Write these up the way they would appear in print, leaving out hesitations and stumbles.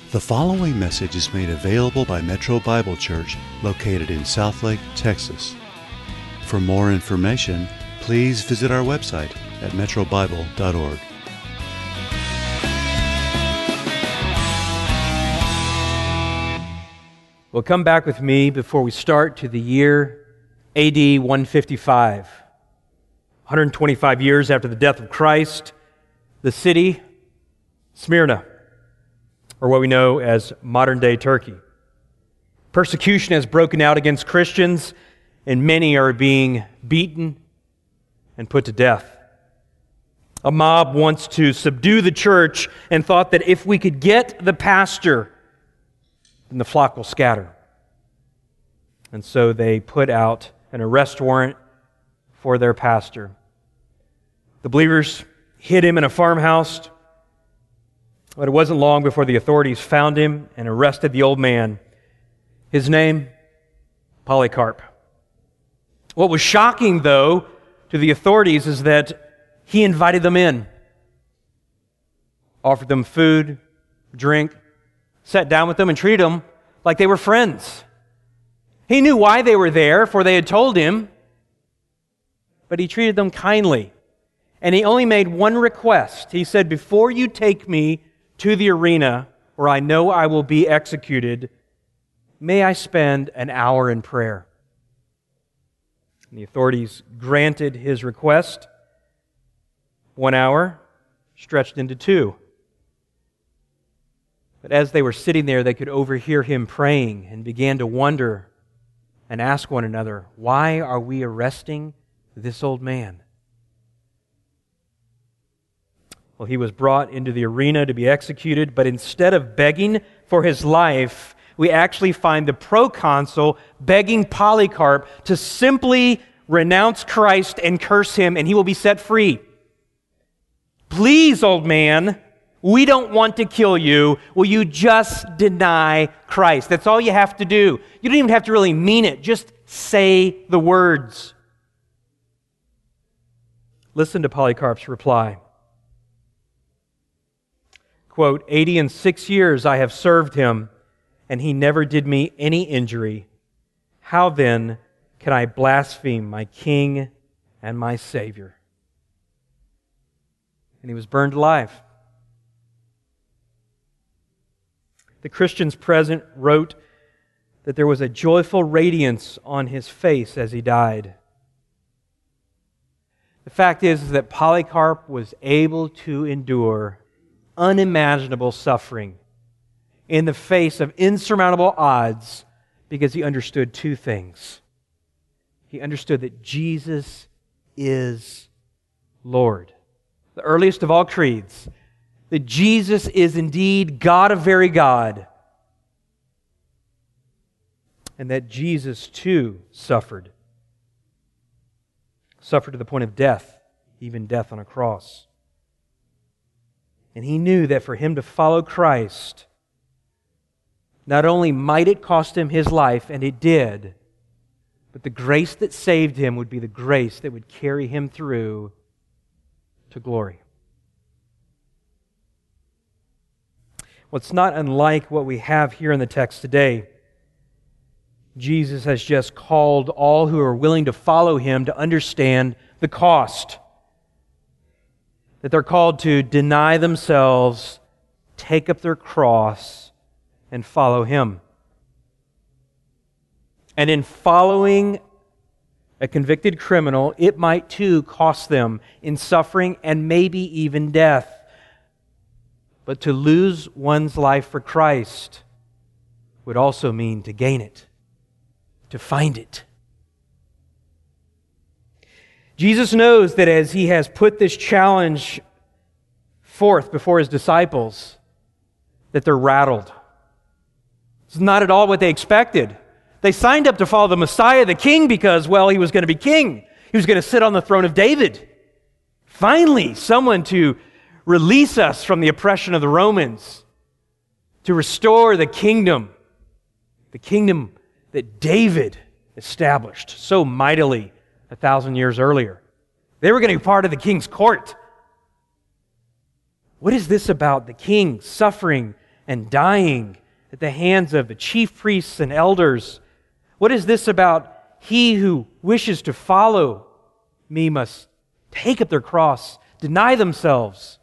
The following message is made available by Metro Bible Church, located in Southlake, Texas. For more information, please visit our website at metrobible.org. Well, come back with me before we start to the year AD 155. 125 years after the death of Christ, the city, Smyrna, or what we know as modern-day Turkey. Persecution has broken out against Christians, and many are being beaten and put to death. A mob wants to subdue the church and thought that if we could get the pastor, then the flock will scatter. And so they put out an arrest warrant for their pastor. The believers hid him in a farmhouse, but it wasn't long before the authorities found him and arrested the old man. His name, Polycarp. What was shocking, though, to the authorities is that he invited them in, offered them food, drink, sat down with them and treated them like they were friends. He knew why they were there, for they had told him, but he treated them kindly. And he only made one request. He said, "Before you take me to the arena where I know I will be executed, may I spend an hour in prayer?" And the authorities granted his request. 1 hour stretched into 2. But as they were sitting there, they could overhear him praying and began to wonder and ask one another, "Why are we arresting this old man?" Well, he was brought into the arena to be executed, but instead of begging for his life, we actually find the proconsul begging Polycarp to simply renounce Christ and curse him, and he will be set free. "Please, old man, we don't want to kill you. Will you just deny Christ?" That's all you have to do. You don't even have to really mean it. Just say the words. Listen to Polycarp's reply. Quote, 86 years I have served him, and he never did me any injury. How then can I blaspheme my King and my Savior?" And he was burned alive. The Christians present wrote that there was a joyful radiance on his face as he died. The fact is that Polycarp was able to endure unimaginable suffering in the face of insurmountable odds because he understood two things. He understood that Jesus is Lord. The earliest of all creeds, that Jesus is indeed God of very God, and that Jesus too suffered to the point of death, even death on a cross. And he knew that for him to follow Christ, not only might it cost him his life, and it did, but the grace that saved him would be the grace that would carry him through to glory. Well, it's not unlike what we have here in the text today. Jesus has just called all who are willing to follow him to understand the cost. That they're called to deny themselves, take up their cross, and follow him. And in following a convicted criminal, it might too cost them in suffering and maybe even death. But to lose one's life for Christ would also mean to gain it, to find it. Jesus knows that as he has put this challenge forth before his disciples, that they're rattled. It's not at all what they expected. They signed up to follow the Messiah, the King, because, well, he was going to be king. He was going to sit on the throne of David. Finally, someone to release us from the oppression of the Romans, to restore the kingdom that David established so mightily 1,000 years earlier. They were going to be part of the king's court. What is this about the king suffering and dying at the hands of the chief priests and elders? What is this about he who wishes to follow me must take up their cross, deny themselves?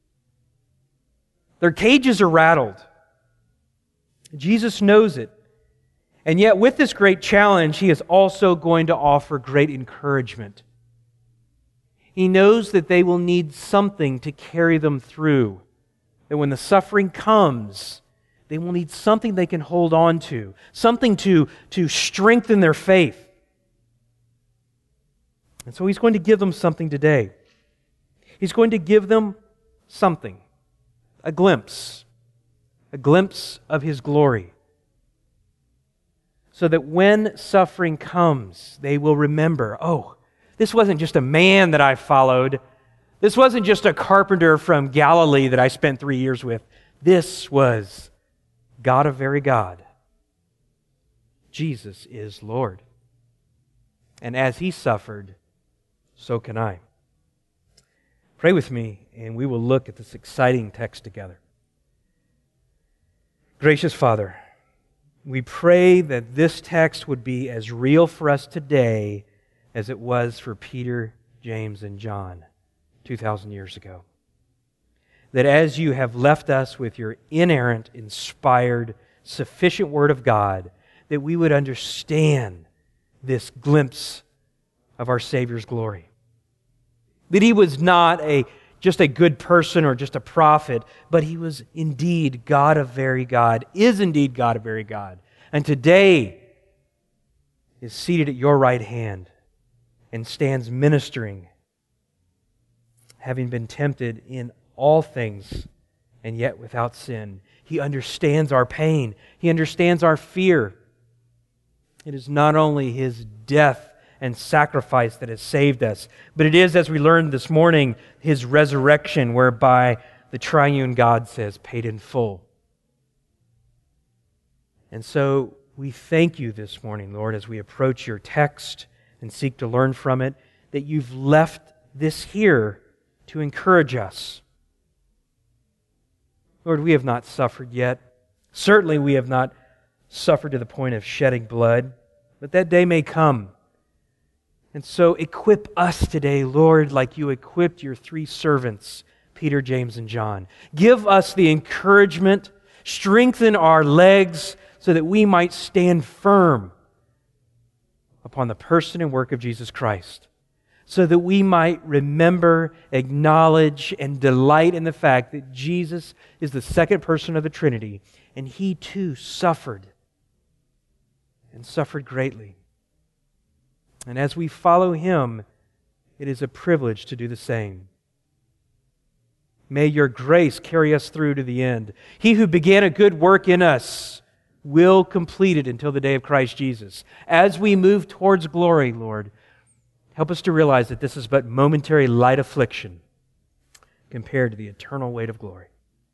Their cages are rattled. Jesus knows it. And yet with this great challenge, He is also going to offer great encouragement. He knows that they will need something to carry them through. That when the suffering comes, they will need something they can hold on to, something to strengthen their faith. And so He's going to give them something today. He's going to give them something, a glimpse of His glory. So that when suffering comes, they will remember, oh, this wasn't just a man that I followed. This wasn't just a carpenter from Galilee that I spent 3 years with. This was God of very God. Jesus is Lord. And as He suffered, so can I. Pray with me, and we will look at this exciting text together. Gracious Father, we pray that this text would be as real for us today as it was for Peter, James, and John 2,000 years ago. That as You have left us with Your inerrant, inspired, sufficient Word of God, that we would understand this glimpse of our Savior's glory. That He was not just a good person or just a prophet, but He was indeed God of very God, is indeed God of very God, and today is seated at Your right hand and stands ministering, having been tempted in all things and yet without sin. He understands our pain. He understands our fear. It is not only His death and sacrifice that has saved us, but it is, as we learned this morning, His resurrection, whereby the triune God says, paid in full. And so we thank You this morning, Lord, as we approach Your text and seek to learn from it, that You've left this here to encourage us. Lord, we have not suffered yet. Certainly we have not suffered to the point of shedding blood, but that day may come. And so equip us today, Lord, like You equipped Your 3 servants, Peter, James, and John. Give us the encouragement, strengthen our legs so that we might stand firm upon the person and work of Jesus Christ, so that we might remember, acknowledge, and delight in the fact that Jesus is the second person of the Trinity, and He too suffered, and suffered greatly. And as we follow Him, it is a privilege to do the same. May Your grace carry us through to the end. He who began a good work in us will complete it until the day of Christ Jesus. As we move towards glory, Lord, help us to realize that this is but momentary light affliction compared to the eternal weight of glory.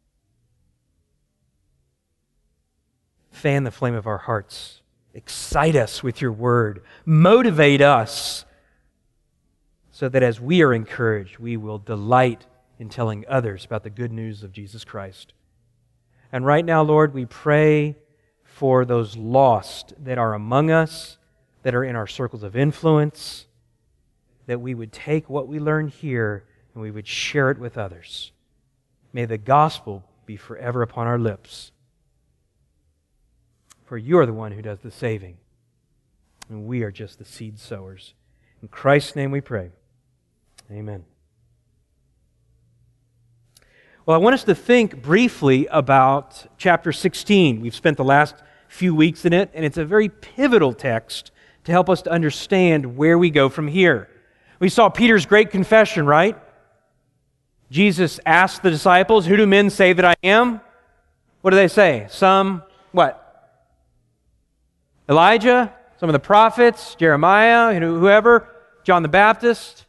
Fan the flame of our hearts. Excite us with Your Word. Motivate us so that as we are encouraged, we will delight in telling others about the good news of Jesus Christ. And right now, Lord, we pray for those lost that are among us, that are in our circles of influence, that we would take what we learn here and we would share it with others. May the gospel be forever upon our lips. For You are the one who does the saving, and we are just the seed sowers. In Christ's name we pray. Amen. Well, I want us to think briefly about chapter 16. We've spent the last few weeks in it, and it's a very pivotal text to help us to understand where we go from here. We saw Peter's great confession, right? Jesus asked the disciples, "Who do men say that I am?" What do they say? Some, what? Elijah, some of the prophets, Jeremiah, whoever, John the Baptist.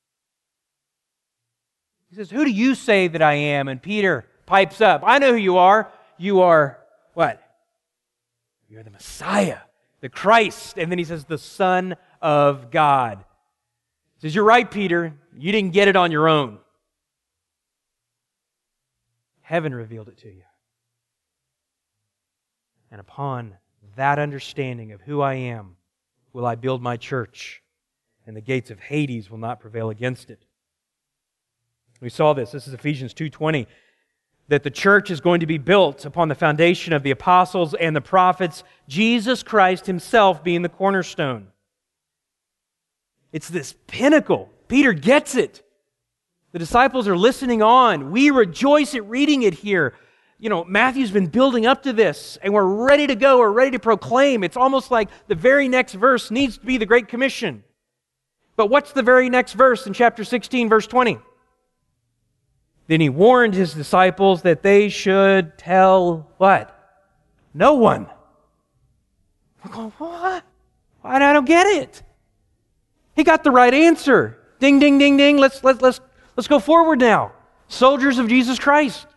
He says, "Who do you say that I am?" And Peter pipes up, "I know who you are. You are what? You're the Messiah, the Christ." And then he says, "the Son of God." He says, "You're right, Peter. You didn't get it on your own. Heaven revealed it to you." And upon that understanding of who I am, will I build my church, and the gates of Hades will not prevail against it. We saw this. This is Ephesians 2:20, that the church is going to be built upon the foundation of the apostles and the prophets, Jesus Christ Himself being the cornerstone. It's this pinnacle. Peter gets it. The disciples are listening on. We rejoice at reading it here. You know, Matthew's been building up to this, and we're ready to go. We're ready to proclaim. It's almost like the very next verse needs to be the Great Commission. But what's the very next verse in chapter 16, verse 20? Then He warned His disciples that they should tell what? No one. We're going, what? I don't get it. He got the right answer. Ding, ding, ding, ding. Let's go forward now. Soldiers of Jesus Christ.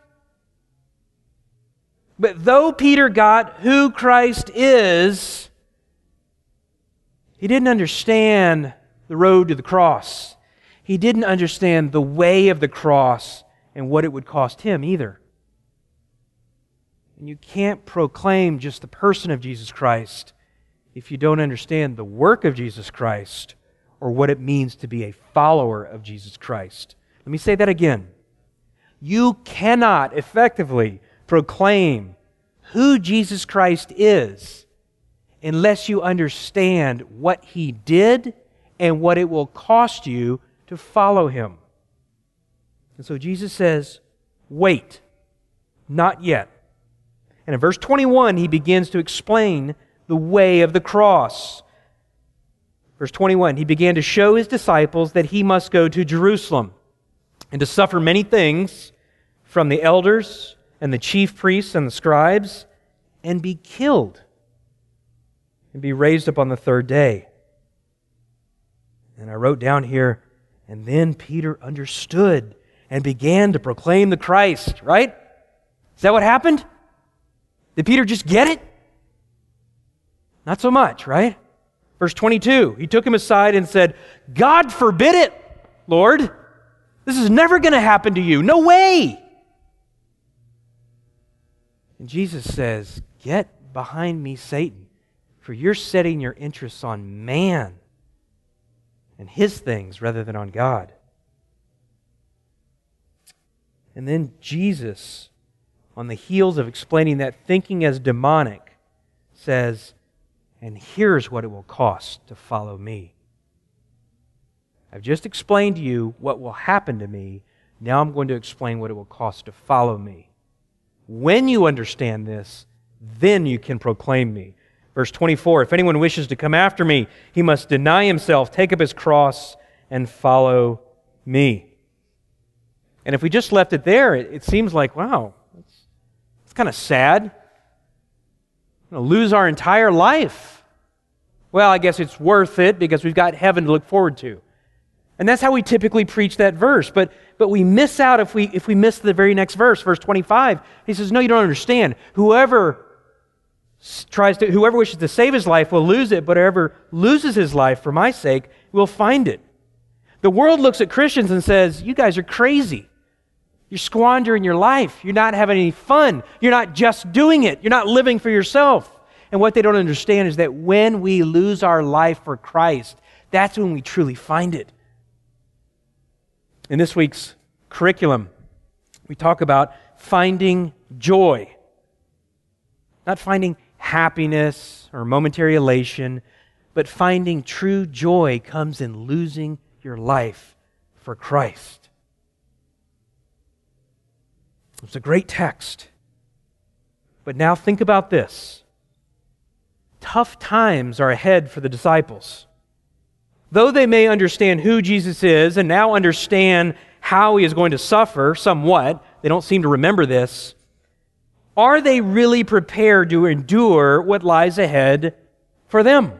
But though Peter got who Christ is, he didn't understand the road to the cross. He didn't understand the way of the cross and what it would cost him either. And you can't proclaim just the person of Jesus Christ if you don't understand the work of Jesus Christ or what it means to be a follower of Jesus Christ. Let me say that again. You cannot effectively proclaim who Jesus Christ is unless you understand what He did and what it will cost you to follow Him. And so Jesus says, wait, not yet. And in verse 21, He begins to explain the way of the cross. Verse 21, He began to show His disciples that He must go to Jerusalem and to suffer many things from the elders and the chief priests and the scribes, and be killed and be raised up on the third day. And I wrote down here, and then Peter understood and began to proclaim the Christ, right? Is that what happened? Did Peter just get it? Not so much, right? Verse 22, he took him aside and said, God forbid it, Lord. This is never going to happen to you. No way. And Jesus says, get behind me, Satan, for you're setting your interests on man and his things rather than on God. And then Jesus, on the heels of explaining that thinking as demonic, says, and here's what it will cost to follow me. I've just explained to you what will happen to me. Now I'm going to explain what it will cost to follow me. When you understand this, then you can proclaim me. Verse 24, if anyone wishes to come after me, he must deny himself, take up his cross, and follow me. And if we just left it there, it seems like, wow, it's kind of sad. We're going to lose our entire life. Well, I guess it's worth it because we've got heaven to look forward to. And that's how we typically preach that verse. But we miss out if we miss the very next verse, verse 25. He says, no, you don't understand. Whoever wishes to save his life will lose it, but whoever loses his life for my sake will find it. The world looks at Christians and says, you guys are crazy. You're squandering your life. You're not having any fun. You're not just doing it. You're not living for yourself. And what they don't understand is that when we lose our life for Christ, that's when we truly find it. In this week's curriculum, we talk about finding joy. Not finding happiness or momentary elation, but finding true joy comes in losing your life for Christ. It's a great text. But now think about this. Tough times are ahead for the disciples. Though they may understand who Jesus is and now understand how He is going to suffer somewhat, they don't seem to remember this. Are they really prepared to endure what lies ahead for them?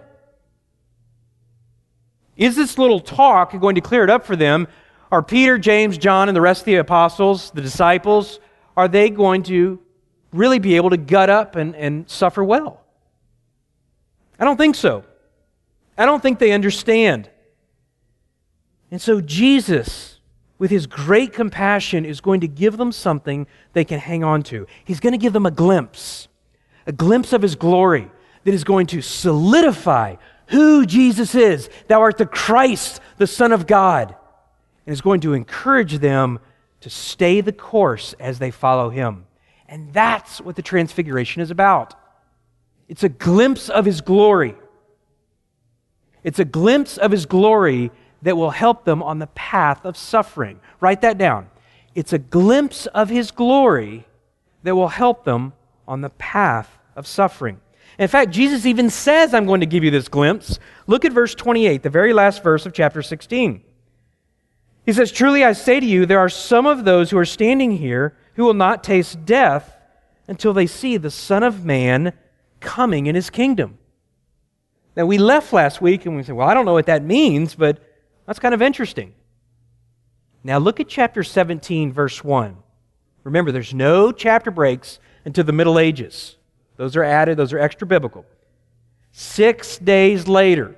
Is this little talk going to clear it up for them? Are Peter, James, John, and the rest of the apostles, the disciples, are they going to really be able to gut up and suffer well? I don't think so. I don't think they understand. And so Jesus, with His great compassion, is going to give them something they can hang on to. He's going to give them a glimpse a glimpse of His glory that is going to solidify who Jesus is. Thou art the Christ, the Son of God. And is going to encourage them to stay the course as they follow Him. And that's what the Transfiguration is about. It's a glimpse of His glory. It's a glimpse of His glory that will help them on the path of suffering. Write that down. It's a glimpse of His glory that will help them on the path of suffering. In fact, Jesus even says, I'm going to give you this glimpse. Look at verse 28, the very last verse of chapter 16. He says, truly I say to you, there are some of those who are standing here who will not taste death until they see the Son of Man coming in His kingdom. Now, we left last week and we said, well, I don't know what that means, but that's kind of interesting. Now, look at chapter 17, verse 1. Remember, there's no chapter breaks until the Middle Ages. Those are added, those are extra biblical. 6 days later,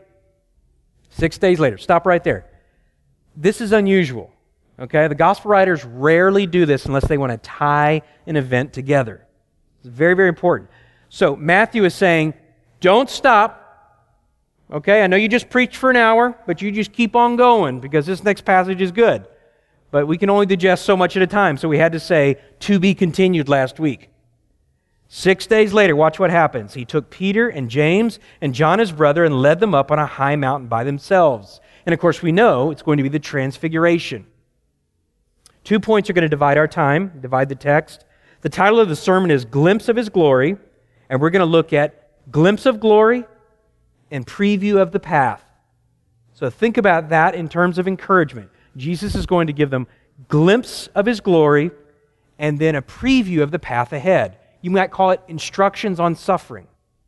stop right there. This is unusual, okay? The gospel writers rarely do this unless they want to tie an event together. It's very, very important. So Matthew is saying, don't stop, okay? I know you just preached for an hour, but you just keep on going because this next passage is good. But we can only digest so much at a time, so we had to say, to be continued last week. 6 days later, watch what happens. He took Peter and James and John his brother and led them up on a high mountain by themselves. And of course we know it's going to be the Transfiguration. 2 points are going to divide our time, divide the text. The title of the sermon is Glimpse of His Glory, and we're going to look at glimpse of glory and preview of the path. So think about that in terms of encouragement. Jesus is going to give them glimpse of His glory and then a preview of the path ahead. You might call it instructions on suffering.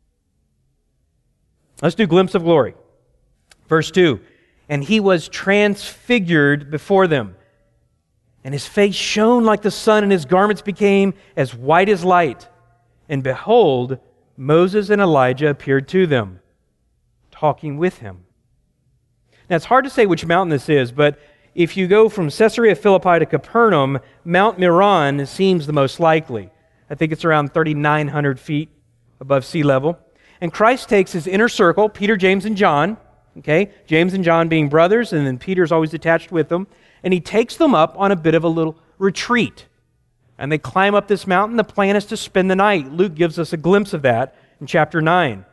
Let's do glimpse of glory. Verse 2, and He was transfigured before them, and His face shone like the sun, and His garments became as white as light. And behold, Moses and Elijah appeared to them, talking with Him. Now it's hard to say which mountain this is, but if you go from Caesarea Philippi to Capernaum, Mount Meron seems the most likely. I think it's around 3,900 feet above sea level. And Christ takes His inner circle, Peter, James, and John, okay? James and John being brothers, and then Peter's always attached with them. And He takes them up on a bit of a little retreat. And they climb up this mountain. The plan is to spend the night. Luke gives us a glimpse of that in chapter 9.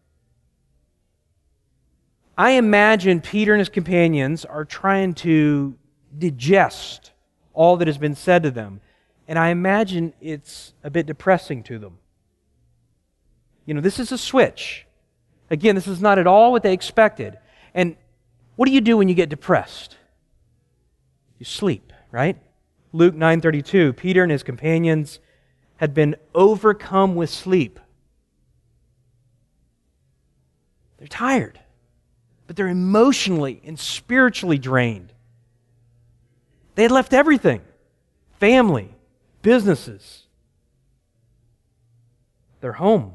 I imagine Peter and his companions are trying to digest all that has been said to them. And I imagine it's a bit depressing to them. You know, this is a switch. Again, this is not at all what they expected. And what do you do when you get depressed? You sleep, right? Luke 9:32, Peter and his companions had been overcome with sleep. They're tired, but they're emotionally and spiritually drained. They had left everything, family, businesses, their home.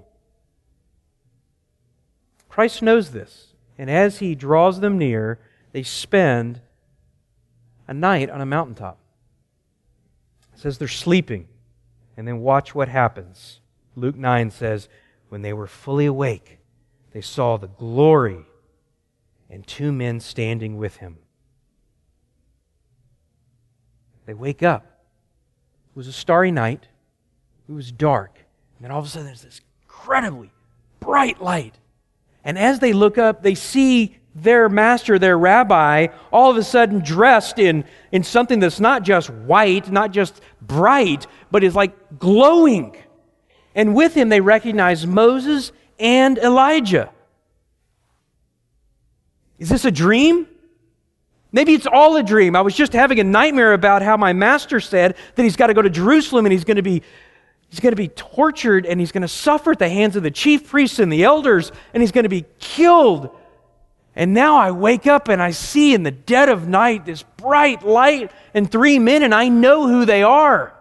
Christ knows this, and as He draws them near, they spend a night on a mountaintop. It says they're sleeping, and then watch what happens. Luke 9 says, when they were fully awake, they saw the glory and 2 men standing with Him. They wake up. It was a starry night. It was dark. And then all of a sudden there's this incredibly bright light. And as they look up, they see their master, their rabbi, all of a sudden dressed in something that's not just white, not just bright, but is like glowing. And with him they recognize Moses and Elijah. Is this a dream? Maybe it's all a dream. I was just having a nightmare about how my master said that he's got to go to Jerusalem and he's going to be tortured and he's going to suffer at the hands of the chief priests and the elders and he's going to be killed. And now I wake up and I see in the dead of night this bright light and 3 men, and I know who they are.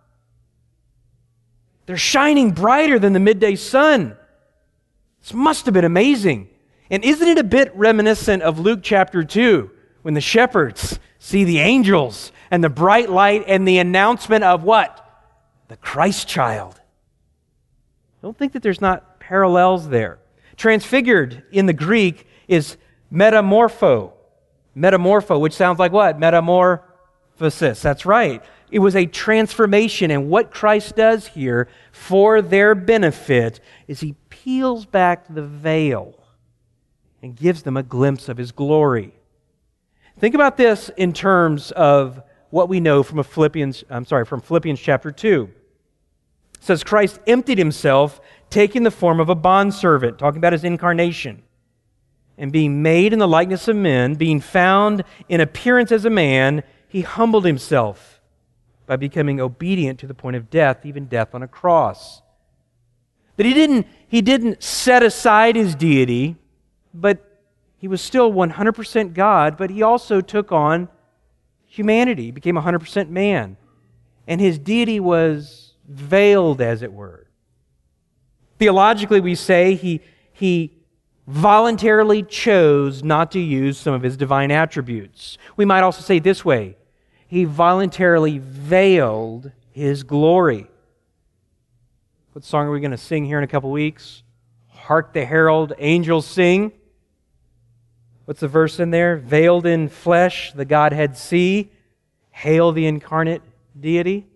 They're shining brighter than the midday sun. This must have been amazing. And isn't it a bit reminiscent of Luke chapter 2 when the shepherds see the angels and the bright light and the announcement of what? The Christ child. Don't think that there's not parallels there. Transfigured in the Greek is metamorpho. Metamorpho, which sounds like what? Metamorphosis. That's right. It was a transformation, and what Christ does here for their benefit is He peels back the veil and gives them a glimpse of His glory. Think about this in terms of what we know from Philippians chapter 2. It says, Christ emptied Himself, taking the form of a bondservant, talking about His incarnation, and being made in the likeness of men, being found in appearance as a man, He humbled Himself by becoming obedient to the point of death, even death on a cross. But He didn't set aside His deity, but He was still 100% God, but He also took on humanity. He became 100% man. And His deity was veiled, as it were. Theologically, we say He voluntarily chose not to use some of His divine attributes. We might also say it this way: He voluntarily veiled His glory. What song are we going to sing here in a couple weeks? Hark the herald angels sing. What's the verse in there? Veiled in flesh, the Godhead see. Hail the incarnate deity.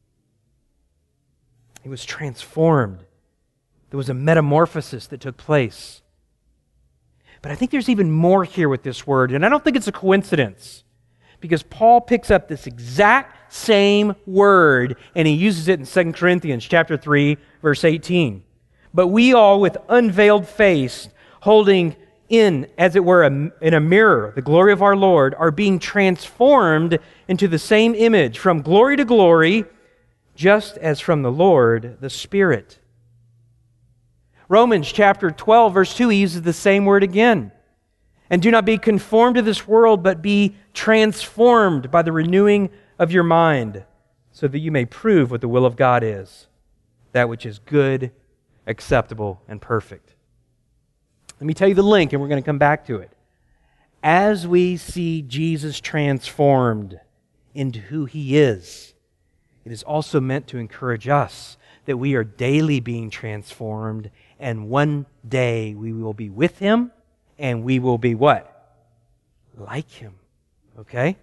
He was transformed. There was a metamorphosis that took place. But I think there's even more here with this word, and I don't think it's a coincidence, because Paul picks up this exact same word and he uses it in 2 Corinthians chapter 3, verse 18. But we all with unveiled face, holding in, as it were, in a mirror, the glory of our Lord, are being transformed into the same image from glory to glory, just as from the Lord, the Spirit. Romans chapter 12, verse 2, he uses the same word again. And do not be conformed to this world, but be transformed by the renewing of your mind, so that you may prove what the will of God is, that which is good, acceptable, and perfect. Let me tell you the link, and we're going to come back to it. As we see Jesus transformed into who He is, it is also meant to encourage us that we are daily being transformed, and one day we will be with Him, and we will be what? Like Him. Okay?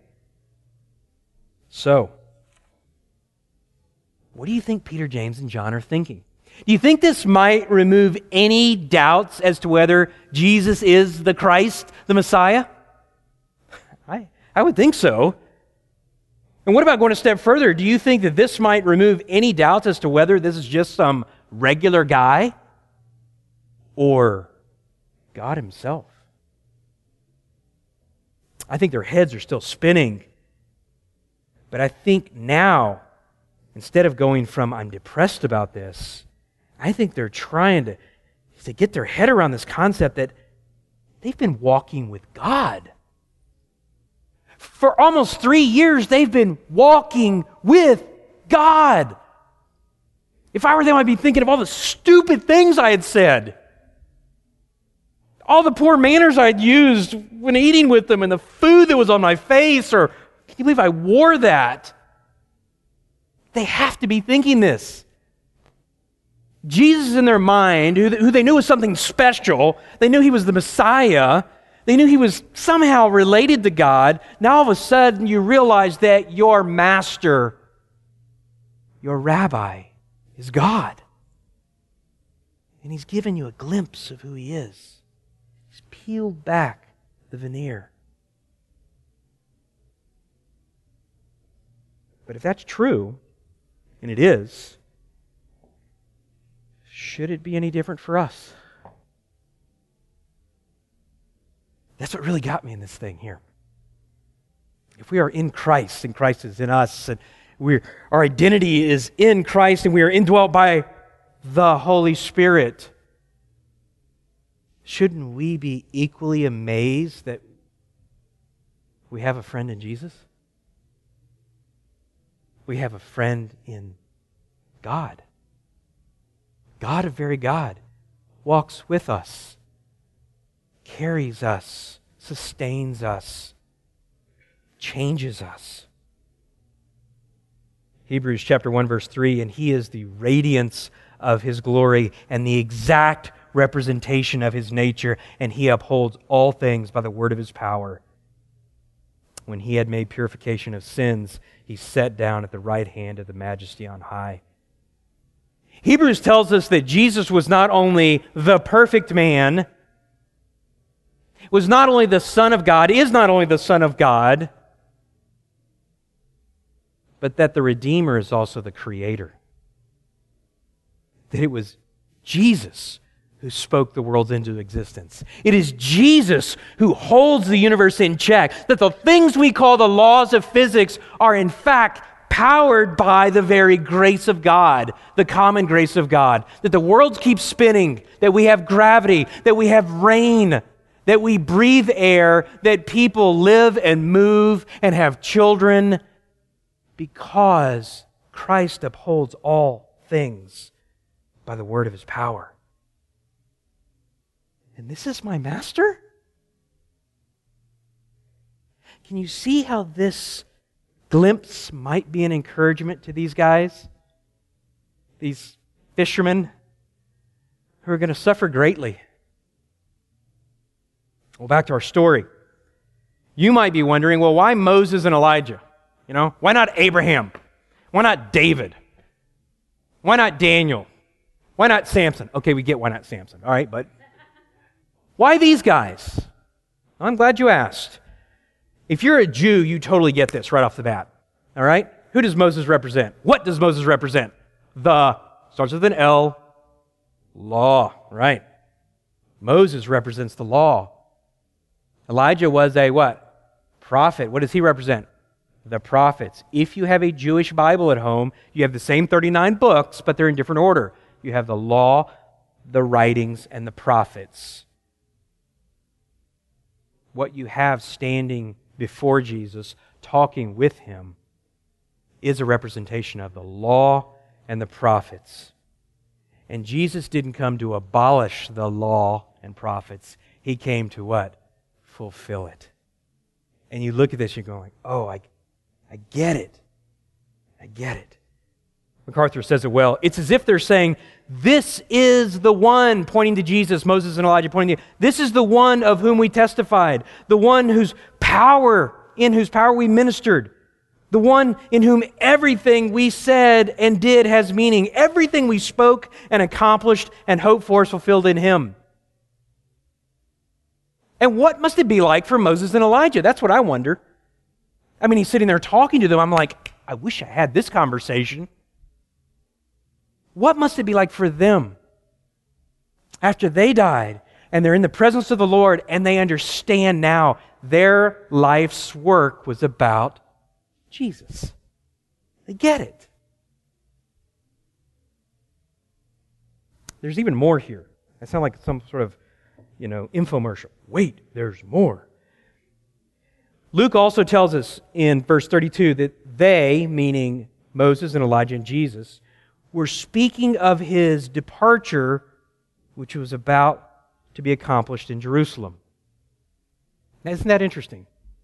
So, what do you think Peter, James, and John are thinking? Do you think this might remove any doubts as to whether Jesus is the Christ, the Messiah? I would think so. And what about going a step further? Do you think that this might remove any doubts as to whether this is just some regular guy or God Himself? I think their heads are still spinning. But I think now, instead of going from, I'm depressed about this, I think they're trying to get their head around this concept that they've been walking with God. For almost 3 years, they've been walking with God. If I were them, I'd be thinking of all the stupid things I had said, all the poor manners I'd used when eating with them, and the food that was on my face, or can you believe I wore that? They have to be thinking this. Jesus in their mind, who they knew was something special, they knew He was the Messiah, they knew He was somehow related to God. Now all of a sudden you realize that your master, your rabbi, is God. And He's given you a glimpse of who He is. He's peeled back the veneer. But if that's true, and it is, should it be any different for us? That's what really got me in this thing here. If we are in Christ, and Christ is in us, and our identity is in Christ, and we are indwelt by the Holy Spirit, shouldn't we be equally amazed that we have a friend in Jesus? We have a friend in God. God, a very God, walks with us, carries us, sustains us, changes us. Hebrews chapter 1, verse 3, and He is the radiance of His glory and the exact representation of His nature, and He upholds all things by the word of His power. When He had made purification of sins, He sat down at the right hand of the Majesty on high. Hebrews tells us that Jesus was not only the perfect man, was not only the Son of God, is not only the Son of God, but that the Redeemer is also the Creator. That it was Jesus who spoke the worlds into existence. It is Jesus who holds the universe in check. That the things we call the laws of physics are in fact powered by the very grace of God, the common grace of God. That the worlds keep spinning, that we have gravity, that we have rain, that we breathe air, that people live and move and have children, because Christ upholds all things by the word of His power. And this is my master? Can you see how this glimpse might be an encouragement to these guys? These fishermen who are going to suffer greatly. Well, back to our story. You might be wondering, well, why Moses and Elijah? Why not Abraham? Why not David? Why not Daniel? Why not Samson? Okay, we get why not Samson, all right, but why these guys? I'm glad you asked. If you're a Jew, you totally get this right off the bat, all right? Who does Moses represent? What does Moses represent? Starts with an L, law, right? Moses represents the law. Elijah was a what? Prophet. What does he represent? The prophets. If you have a Jewish Bible at home, you have the same 39 books, but they're in different order. You have the law, the writings, and the prophets. What you have standing before Jesus, talking with Him, is a representation of the law and the prophets. And Jesus didn't come to abolish the law and prophets. He came to what? Fulfill it. And you look at this, you're going, oh, I get it. I get it. MacArthur says it well. It's as if they're saying, this is the one, pointing to Jesus, Moses and Elijah pointing to, this is the one of whom we testified, the one in whose power we ministered, the one in whom everything we said and did has meaning. Everything we spoke and accomplished and hoped for is fulfilled in Him. And what must it be like for Moses and Elijah? That's what I wonder. I mean, he's sitting there talking to them. I'm like, I wish I had this conversation. What must it be like for them after they died and they're in the presence of the Lord and they understand now their life's work was about Jesus? They get it. There's even more here. I sound like some sort of, infomercial. Wait, there's more. Luke also tells us in verse 32 that they, meaning Moses and Elijah and Jesus, were speaking of His departure, which was about to be accomplished in Jerusalem. Now, isn't that interesting?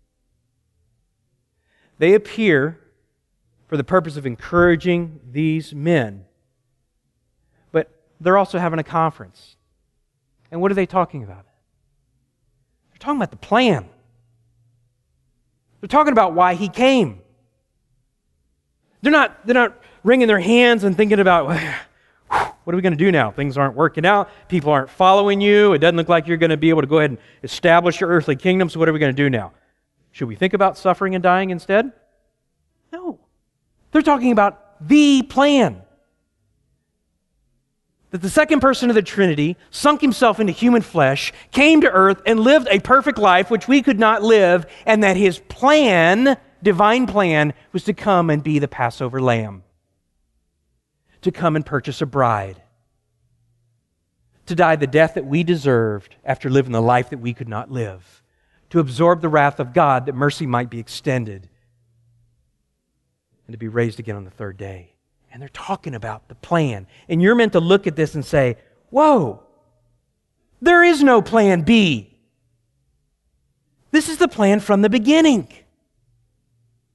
They appear for the purpose of encouraging these men, but they're also having a conference. And what are they talking about? They're talking about the plan. They're talking about why He came. They're not wringing their hands and thinking about, what are we going to do now? Things aren't working out. People aren't following you. It doesn't look like you're going to be able to go ahead and establish your earthly kingdom, so what are we going to do now? Should we think about suffering and dying instead? No. They're talking about the plan. That the second person of the Trinity sunk Himself into human flesh, came to earth, and lived a perfect life which we could not live, and that His plan, divine plan, was to come and be the Passover lamb. To come and purchase a bride. To die the death that we deserved after living the life that we could not live. To absorb the wrath of God that mercy might be extended. And to be raised again on the third day. And they're talking about the plan. And you're meant to look at this and say, whoa, there is no plan B. This is the plan from the beginning.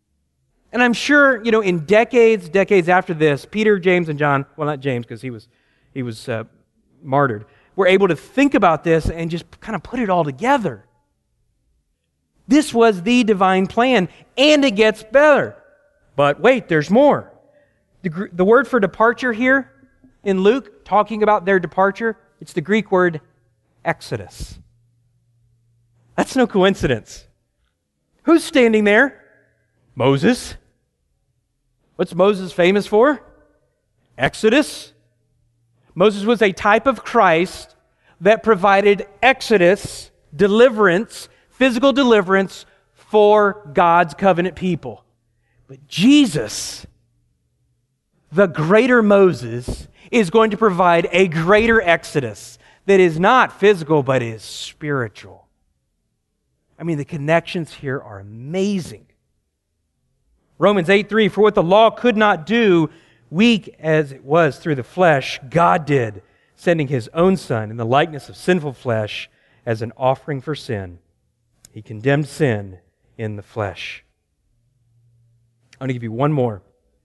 And I'm sure, in decades after this, Peter, James, and John, well, not James because he was he was martyred, were able to think about this and just kind of put it all together. This was the divine plan, and it gets better. But wait, there's more. The word for departure here in Luke, talking about their departure, it's the Greek word exodus. That's no coincidence. Who's standing there? Moses. What's Moses famous for? Exodus. Moses was a type of Christ that provided exodus, deliverance, physical deliverance for God's covenant people. But Jesus, the greater Moses, is going to provide a greater exodus that is not physical but is spiritual. I mean, the connections here are amazing. Romans 8:3, for what the law could not do, weak as it was through the flesh, God did, sending His own Son in the likeness of sinful flesh as an offering for sin. He condemned sin in the flesh. I'm going to give you one more.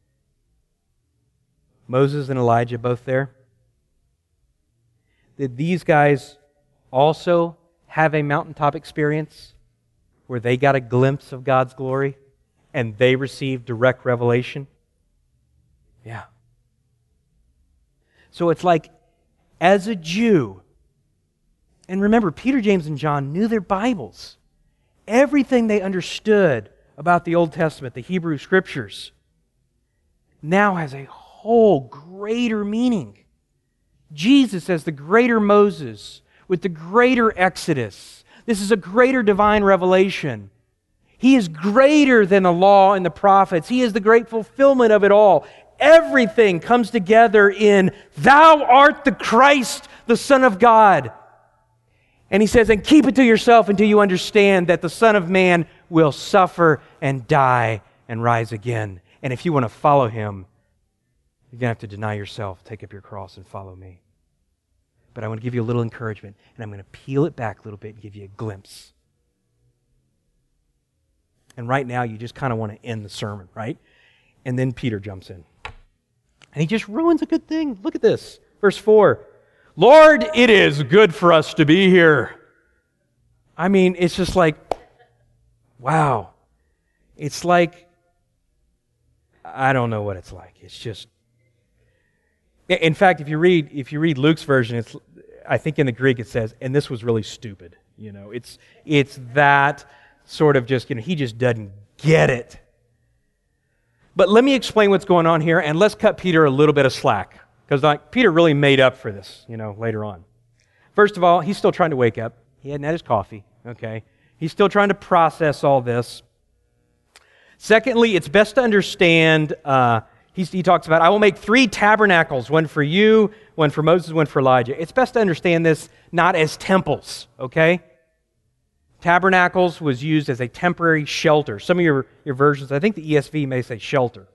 Moses and Elijah both there. Did these guys also have a mountaintop experience where they got a glimpse of God's glory and they received direct revelation? Yeah. So it's like, as a Jew, and remember, Peter, James, and John knew their Bibles. Everything they understood about the Old Testament, the Hebrew Scriptures, now has a whole greater meaning. Jesus as the greater Moses with the greater Exodus. This is a greater divine revelation. He is greater than the law and the prophets. He is the great fulfillment of it all. Everything comes together in, Thou art the Christ, the Son of God. And He says, and keep it to yourself until you understand that the Son of Man will suffer and die and rise again. And if you want to follow Him, you're going to have to deny yourself, take up your cross, and follow me. But I want to give you a little encouragement, and I'm going to peel it back a little bit and give you a glimpse. And right now, you just kind of want to end the sermon, right? And then Peter jumps in. And he just ruins a good thing. Look at this. Verse 4. Lord, it is good for us to be here. I mean, it's just like, wow. It's like, I don't know what it's like. It's just, in fact, if you read Luke's version, I think in the Greek it says, and this was really stupid. You know, it's that sort of just, he just doesn't get it. But let me explain what's going on here, and let's cut Peter a little bit of slack, because Peter really made up for this, later on. First of all, he's still trying to wake up. He hadn't had his coffee, okay? He's still trying to process all this. Secondly, it's best to understand, he talks about, I will make 3 tabernacles, one for you, one for Moses, one for Elijah. It's best to understand this not as temples, okay? Tabernacles was used as a temporary shelter. Some of your versions, I think the ESV may say shelter.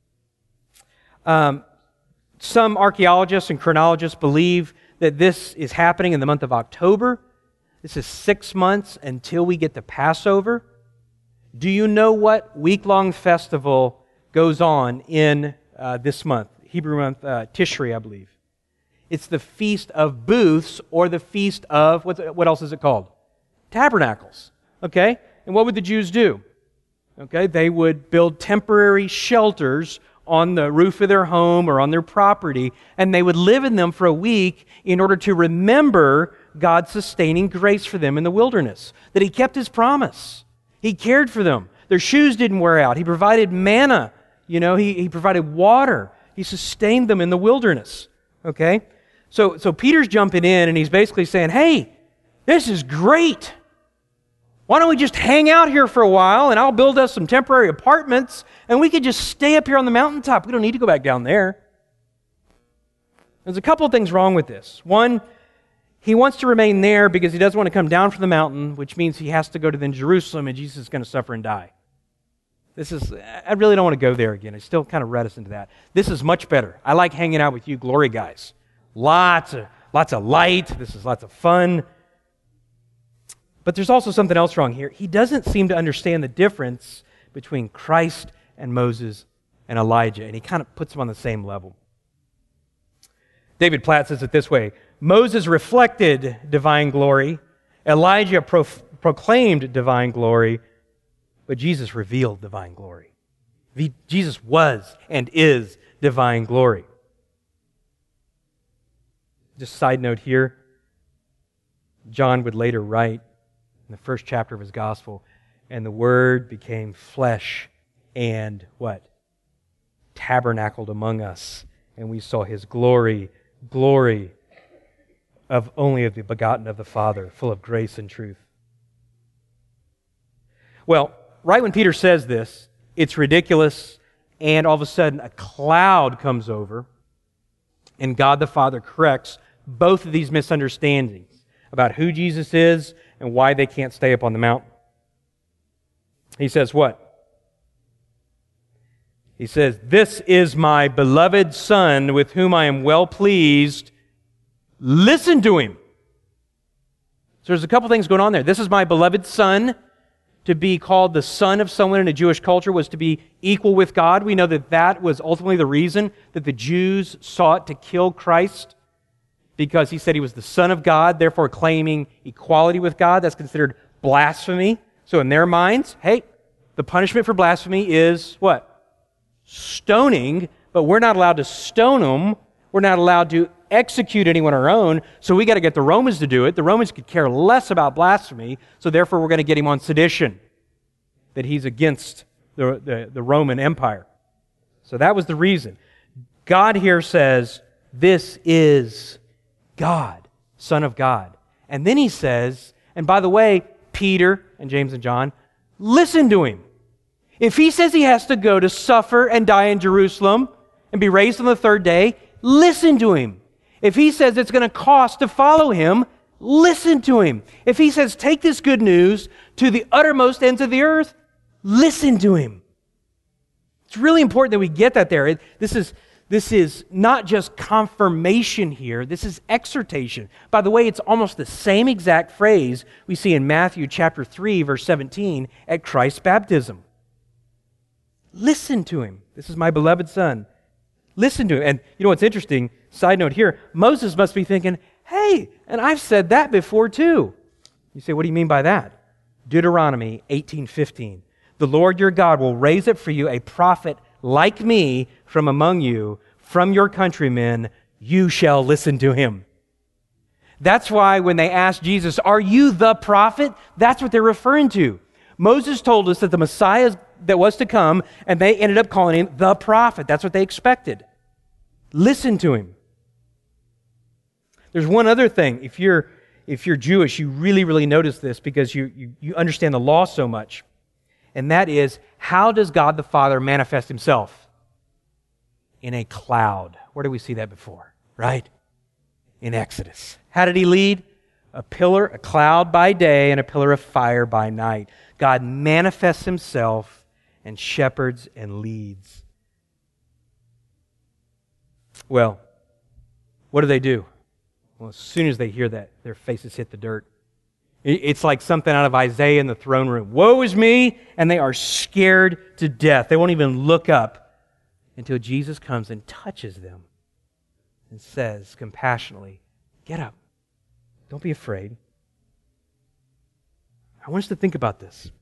Some archaeologists and chronologists believe that this is happening in the month of October. This is 6 months until we get to Passover. Do you know what week-long festival goes on in this month? Hebrew month, Tishri, I believe. It's the Feast of Booths, or the Feast of, what else is it called? Tabernacles. Okay? And what would the Jews do? Okay, they would build temporary shelters on the roof of their home or on their property, and they would live in them for a week in order to remember God's sustaining grace for them in the wilderness, that He kept His promise. He cared for them. Their shoes didn't wear out. He provided manna. He provided water. He sustained them in the wilderness. Okay? So Peter's jumping in, and he's basically saying, hey, this is great. Why don't we just hang out here for a while, and I'll build us some temporary apartments, and we could just stay up here on the mountaintop. We don't need to go back down there. There's a couple of things wrong with this. One, he wants to remain there because he doesn't want to come down from the mountain, which means he has to go to then Jerusalem, and Jesus is going to suffer and die. I really don't want to go there again. I'm still kind of reticent to that. This is much better. I like hanging out with you glory guys. Lots of light. This is lots of fun. But there's also something else wrong here. He doesn't seem to understand the difference between Christ and Moses and Elijah, and he kind of puts them on the same level. David Platt says it this way: Moses reflected divine glory, Elijah proclaimed divine glory, but Jesus revealed divine glory. Jesus was and is divine glory. Just a side note here, John would later write in the first chapter of his gospel, and the Word became flesh and what? Tabernacled among us, and we saw His glory of only of the begotten of the Father, full of grace and truth. Well, right when Peter says this, it's ridiculous, and all of a sudden a cloud comes over, and God the Father corrects both of these misunderstandings about who Jesus is and why they can't stay up on the mountain. He says what? He says, "This is my beloved Son, with whom I am well pleased. Listen to Him." So there's a couple things going on there. This is my beloved Son. To be called the son of someone in a Jewish culture was to be equal with God. We know that that was ultimately the reason that the Jews sought to kill Christ, because He said He was the Son of God, therefore claiming equality with God. That's considered blasphemy. So in their minds, hey, the punishment for blasphemy is what? Stoning, but we're not allowed to stone them. We're not allowed to execute anyone on our own, so we got to get the Romans to do it. The Romans could care less about blasphemy, so therefore we're going to get him on sedition, that he's against the Roman Empire. So that was the reason. God here says, this is God, Son of God. And then He says, and by the way, Peter and James and John, listen to Him. If He says He has to go to suffer and die in Jerusalem and be raised on the third day, listen to Him. If He says it's going to cost to follow Him, listen to Him. If He says take this good news to the uttermost ends of the earth, listen to Him. It's really important that we get that there. This is not just confirmation here, this is exhortation. By the way, it's almost the same exact phrase we see in Matthew chapter 3, verse 17 at Christ's baptism. Listen to Him. This is my beloved Son. Listen to Him. And you know what's interesting? Side note here, Moses must be thinking, hey, and I've said that before too. You say, what do you mean by that? Deuteronomy 18:15. The Lord your God will raise up for you a prophet like me from among you, from your countrymen. You shall listen to him. That's why when they asked Jesus, are you the prophet? That's what they're referring to. Moses told us that the Messiah that was to come, and they ended up calling him the prophet. That's what they expected. Listen to him. There's one other thing. If you're Jewish, you really notice this because you understand the law so much. And that is, how does God the Father manifest Himself? In a cloud. Where do we see that before? Right? In Exodus. How did He lead? A pillar, a cloud by day, and a pillar of fire by night. God manifests Himself and shepherds and leads. Well, what do? Well, as soon as they hear that, their faces hit the dirt. It's like something out of Isaiah in the throne room. Woe is me! And they are scared to death. They won't even look up until Jesus comes and touches them and says compassionately, get up. Don't be afraid. I want us to think about this.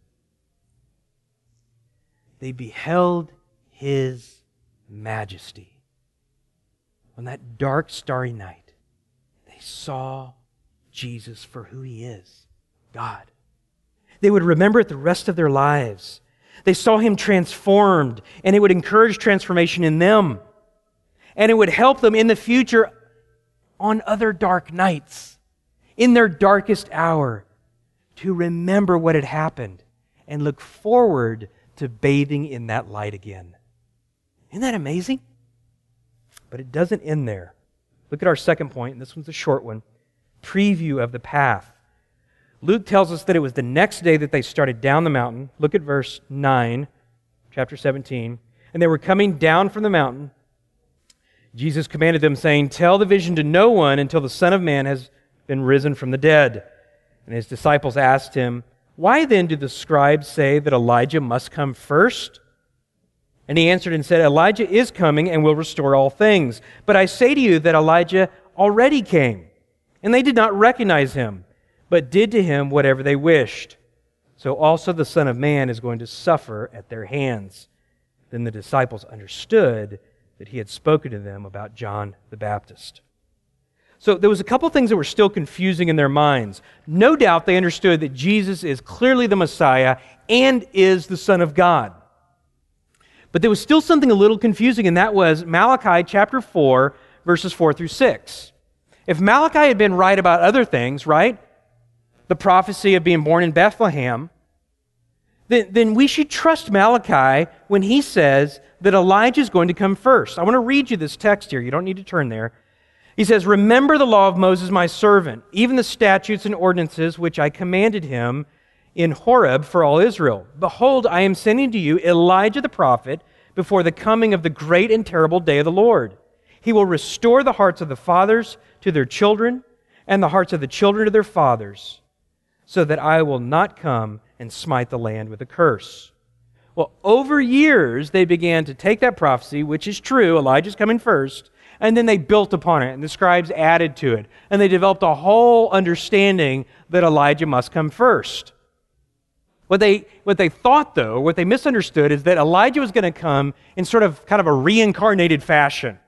They beheld His majesty. On that dark, starry night, they saw Jesus for who He is, God. They would remember it the rest of their lives. They saw Him transformed, and it would encourage transformation in them. And it would help them in the future on other dark nights, in their darkest hour, to remember what had happened and look forward to bathing in that light again. Isn't that amazing? But it doesn't end there. Look at our second point, and this one's a short one. Preview of the path. Luke tells us that it was the next day that they started down the mountain. Look at verse 9, chapter 17. And they were coming down from the mountain. Jesus commanded them, saying, tell the vision to no one until the Son of Man has been risen from the dead. And His disciples asked Him, why then do the scribes say that Elijah must come first? And he answered and said, Elijah is coming and will restore all things. But I say to you that Elijah already came, and they did not recognize him, but did to him whatever they wished. So also the Son of Man is going to suffer at their hands. Then the disciples understood that he had spoken to them about John the Baptist. So there was a couple things that were still confusing in their minds. No doubt they understood that Jesus is clearly the Messiah and is the Son of God. But there was still something a little confusing, and that was Malachi chapter 4, verses 4 through 6. If Malachi had been right about other things, right? The prophecy of being born in Bethlehem, then we should trust Malachi when he says that Elijah is going to come first. I want to read you this text here. You don't need to turn there. He says, Remember the law of Moses my servant, even the statutes and ordinances which I commanded him in Horeb for all Israel. Behold, I am sending to you Elijah the prophet before the coming of the great and terrible day of the Lord. He will restore the hearts of the fathers to their children and the hearts of the children to their fathers, so that I will not come and smite the land with a curse. Well, over years, they began to take that prophecy, which is true, Elijah's coming first, and then they built upon it, and the scribes added to it, and they developed a whole understanding that Elijah must come first. What they thought, though, what they misunderstood, is that Elijah was going to come in kind of a reincarnated fashion.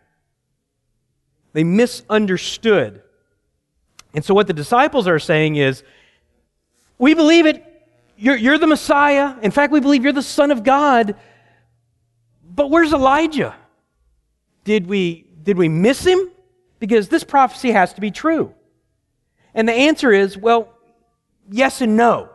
They misunderstood. And so what the disciples are saying is, we believe it. You're the Messiah. In fact, we believe you're the Son of God. But where's Elijah? Did we miss him? Because this prophecy has to be true. And the answer is, well, yes and no.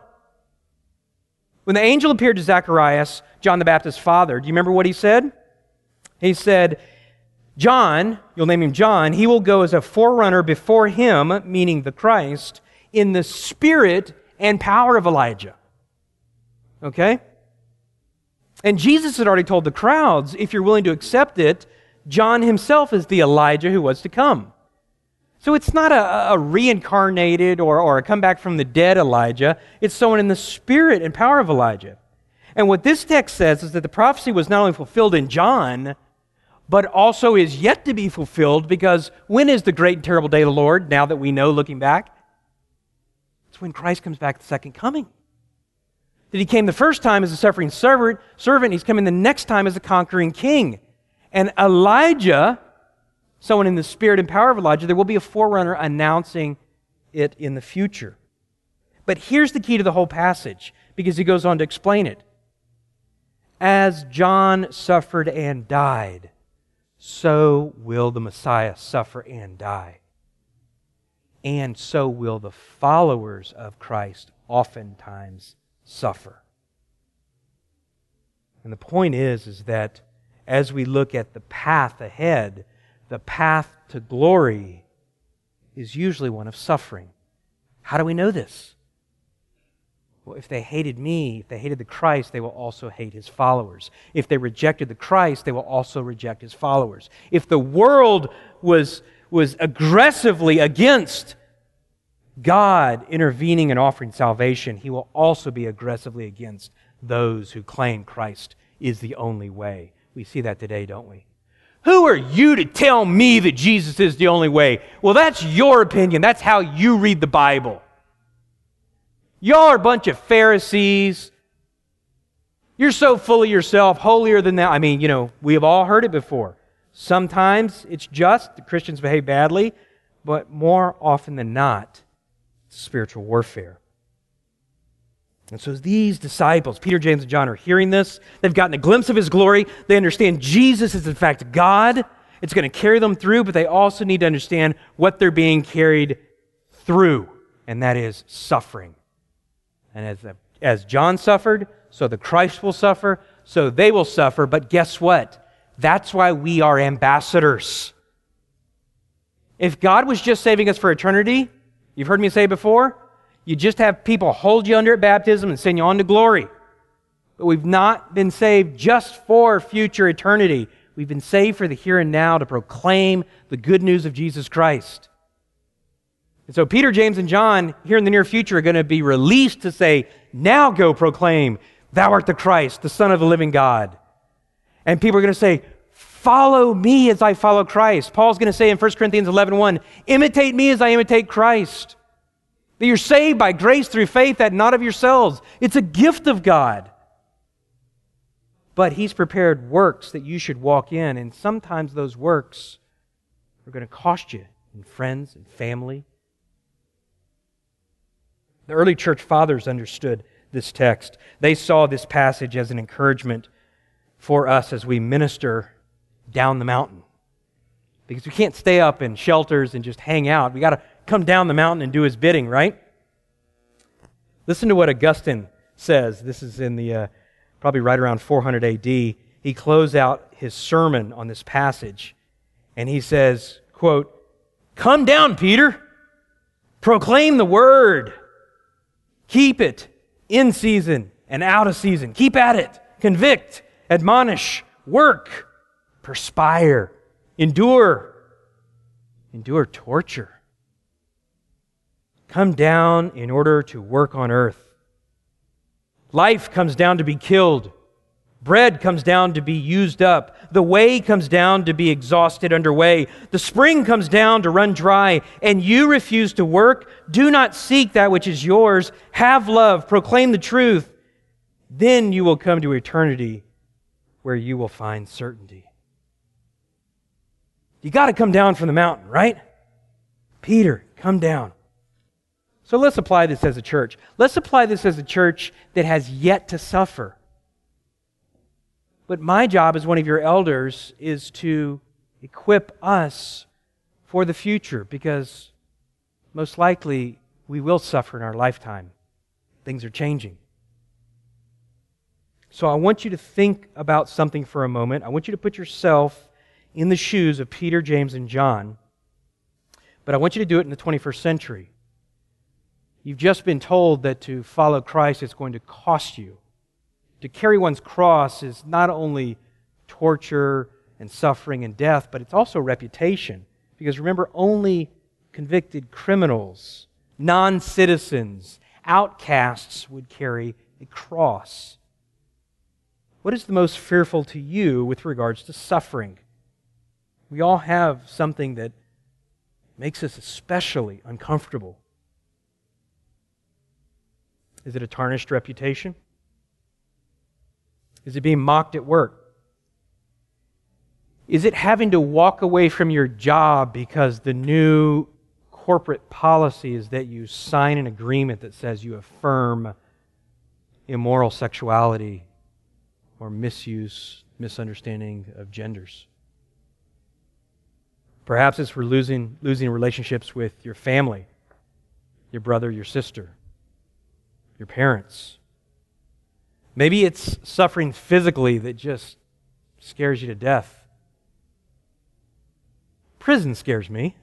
When the angel appeared to Zacharias, John the Baptist's father, do you remember what he said? He said, John, you'll name him John, he will go as a forerunner before him, meaning the Christ, in the spirit and power of Elijah. Okay? And Jesus had already told the crowds, if you're willing to accept it, John himself is the Elijah who was to come. So it's not a reincarnated or a comeback from the dead Elijah. It's someone in the spirit and power of Elijah. And what this text says is that the prophecy was not only fulfilled in John, but also is yet to be fulfilled, because when is the great and terrible day of the Lord, now that we know looking back? It's when Christ comes back at the second coming. That he came the first time as a suffering servant, he's coming the next time as a conquering king. And Elijah, someone in the spirit and power of Elijah, there will be a forerunner announcing it in the future. But here's the key to the whole passage, because he goes on to explain it. As John suffered and died, so will the Messiah suffer and die. And so will the followers of Christ oftentimes suffer. And the point is that as we look at the path ahead, the path to glory is usually one of suffering. How do we know this? Well, if they hated me, if they hated the Christ, they will also hate His followers. If they rejected the Christ, they will also reject His followers. If the world was aggressively against God intervening and offering salvation, He will also be aggressively against those who claim Christ is the only way. We see that today, don't we? Who are you to tell me that Jesus is the only way? Well, that's your opinion. That's how you read the Bible. Y'all are a bunch of Pharisees. You're so full of yourself, holier than thou. I mean, we have all heard it before. Sometimes it's just, the Christians behave badly, but more often than not, it's spiritual warfare. And so these disciples, Peter, James, and John, are hearing this. They've gotten a glimpse of His glory. They understand Jesus is in fact God. It's going to carry them through, but they also need to understand what they're being carried through, and that is suffering. And as John suffered, so the Christ will suffer, so they will suffer. But guess what? That's why we are ambassadors. If God was just saving us for eternity, you've heard me say before, you just have people hold you under at baptism and send you on to glory. But we've not been saved just for future eternity. We've been saved for the here and now to proclaim the good news of Jesus Christ. And so Peter, James, and John, here in the near future, are going to be released to say, now go proclaim, thou art the Christ, the Son of the living God. And people are going to say, follow me as I follow Christ. Paul's going to say in 1 Corinthians 11:1, imitate me as I imitate Christ. That you're saved by grace through faith, that not of yourselves. It's a gift of God. But He's prepared works that you should walk in, and sometimes those works are going to cost you in friends and family. The early church fathers understood this text. They saw this passage as an encouragement for us as we minister down the mountain. Because we can't stay up in shelters and just hang out. We got to come down the mountain and do His bidding, right? Listen to what Augustine says. This is in the probably right around 400 AD. He closed out his sermon on this passage, and he says, quote, "Come down, Peter. Proclaim the word. Keep it in season and out of season. Keep at it. Convict, admonish, work, perspire, endure torture. Come down in order to work on earth. Life comes down to be killed. Bread comes down to be used up. The way comes down to be exhausted underway. The spring comes down to run dry, and you refuse to work. Do not seek that which is yours. Have love. Proclaim the truth. Then you will come to eternity where you will find certainty." You got to come down from the mountain, right? Peter, come down. So let's apply this as a church. Let's apply this as a church that has yet to suffer. But my job as one of your elders is to equip us for the future, because most likely we will suffer in our lifetime. Things are changing. So I want you to think about something for a moment. I want you to put yourself in the shoes of Peter, James, and John. But I want you to do it in the 21st century. You've just been told that to follow Christ is going to cost you. To carry one's cross is not only torture and suffering and death, but it's also reputation. Because remember, only convicted criminals, non-citizens, outcasts would carry a cross. What is the most fearful to you with regards to suffering? We all have something that makes us especially uncomfortable. Is it a tarnished reputation? Is it being mocked at work? Is it having to walk away from your job because the new corporate policy is that you sign an agreement that says you affirm immoral sexuality or misuse, misunderstanding of genders? Perhaps it's for losing relationships with your family, your brother, your sister, your parents. Maybe it's suffering physically that just scares you to death. Prison scares me.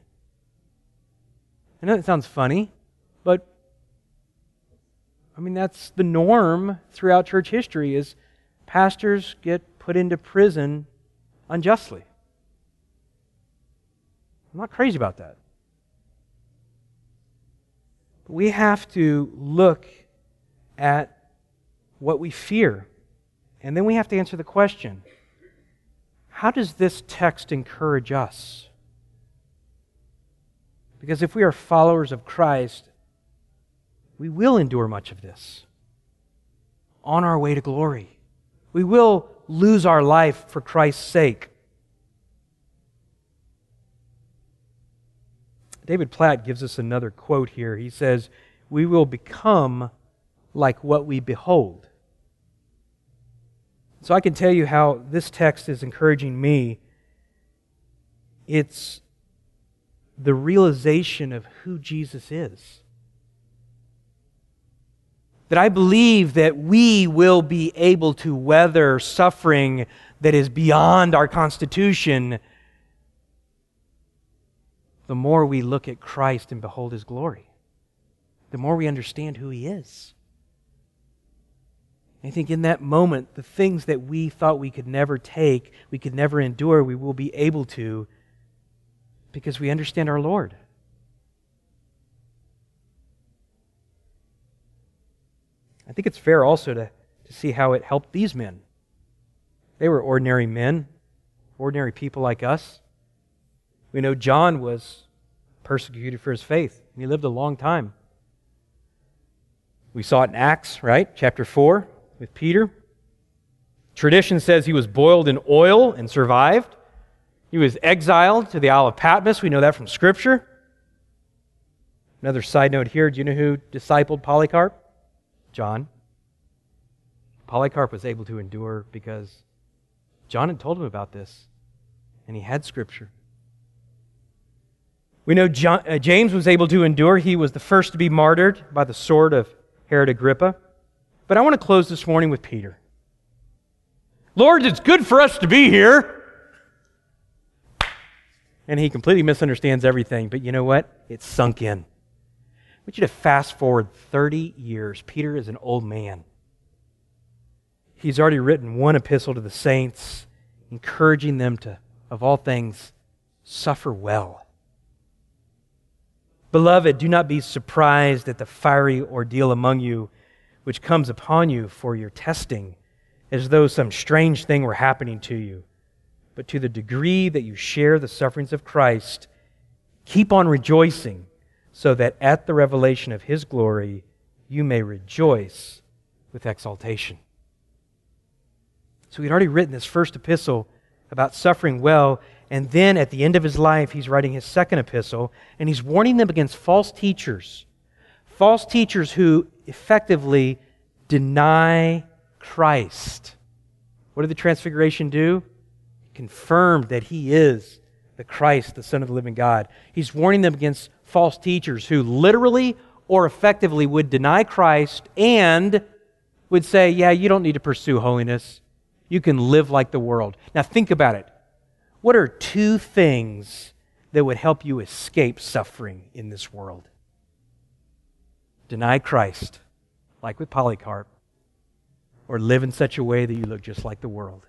I know that sounds funny, but that's the norm throughout church history, is pastors get put into prison unjustly. I'm not crazy about that. But we have to look at what we fear, and then we have to answer the question, how does this text encourage us? Because if we are followers of Christ, we will endure much of this on our way to glory. We will lose our life for Christ's sake. David Platt gives us another quote here. He says, "We will become like what we behold." So I can tell you how this text is encouraging me. It's the realization of who Jesus is. That I believe that we will be able to weather suffering that is beyond our constitution the more we look at Christ and behold His glory. The more we understand who He is. I think in that moment, the things that we thought we could never take, we could never endure, we will be able to, because we understand our Lord. I think it's fair also to see how it helped these men. They were ordinary men, ordinary people like us. We know John was persecuted for his faith, and he lived a long time. We saw it in Acts, right? Chapter 4 with Peter. Tradition says he was boiled in oil and survived. He was exiled to the Isle of Patmos. We know that from Scripture. Another side note here, do you know who discipled Polycarp? John. Polycarp was able to endure because John had told him about this, and he had Scripture. We know James was able to endure. He was the first to be martyred by the sword of Herod Agrippa. But I want to close this morning with Peter. Lord, it's good for us to be here. And he completely misunderstands everything. But you know what? It's sunk in. I want you to fast forward 30 years. Peter is an old man. He's already written one epistle to the saints, encouraging them to, of all things, suffer well. Beloved, do not be surprised at the fiery ordeal among you, which comes upon you for your testing, as though some strange thing were happening to you. But to the degree that you share the sufferings of Christ, keep on rejoicing, so that at the revelation of His glory you may rejoice with exaltation. So he'd already written this first epistle about suffering well, and then at the end of his life he's writing his second epistle, and he's warning them against false teachers who effectively deny Christ. What did the Transfiguration do? It confirmed that He is the Christ, the Son of the living God. He's warning them against false teachers who literally or effectively would deny Christ and would say, yeah, you don't need to pursue holiness. You can live like the world. Now think about it. What are two things that would help you escape suffering in this world? Deny Christ, like with Polycarp, or live in such a way that you look just like the world.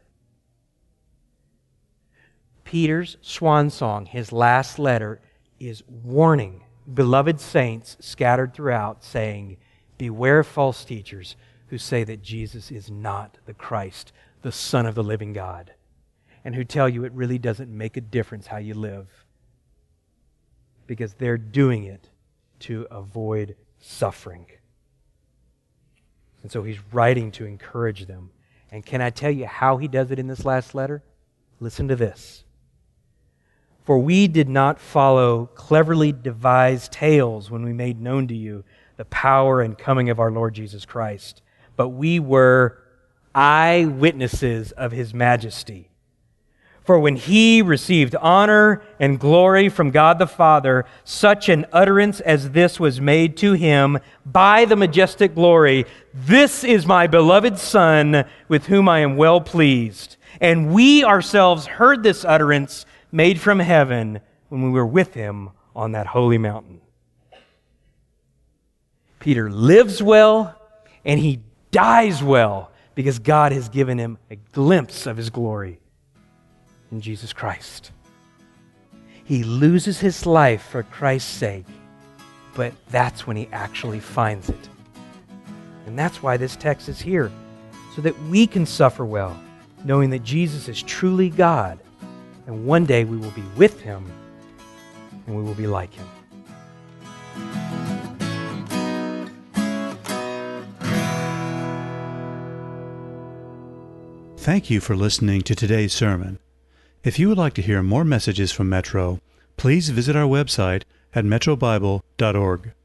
Peter's swan song, his last letter, is warning beloved saints scattered throughout, saying, beware of false teachers who say that Jesus is not the Christ, the Son of the living God, and who tell you it really doesn't make a difference how you live, because they're doing it to avoid suffering. And so he's writing to encourage them. And can I tell you how he does it in this last letter? Listen to this. For we did not follow cleverly devised tales when we made known to you the power and coming of our Lord Jesus Christ, but we were eyewitnesses of His majesty. For when He received honor and glory from God the Father, such an utterance as this was made to Him by the majestic glory, "This is my beloved Son, with whom I am well pleased." And we ourselves heard this utterance made from heaven when we were with Him on that holy mountain. Peter lives well and he dies well because God has given him a glimpse of His glory in Jesus Christ. He loses his life for Christ's sake, but that's when he actually finds it. And that's why this text is here, so that we can suffer well, knowing that Jesus is truly God, and one day we will be with Him and we will be like Him. Thank you for listening to today's sermon. If you would like to hear more messages from Metro, please visit our website at metrobible.org.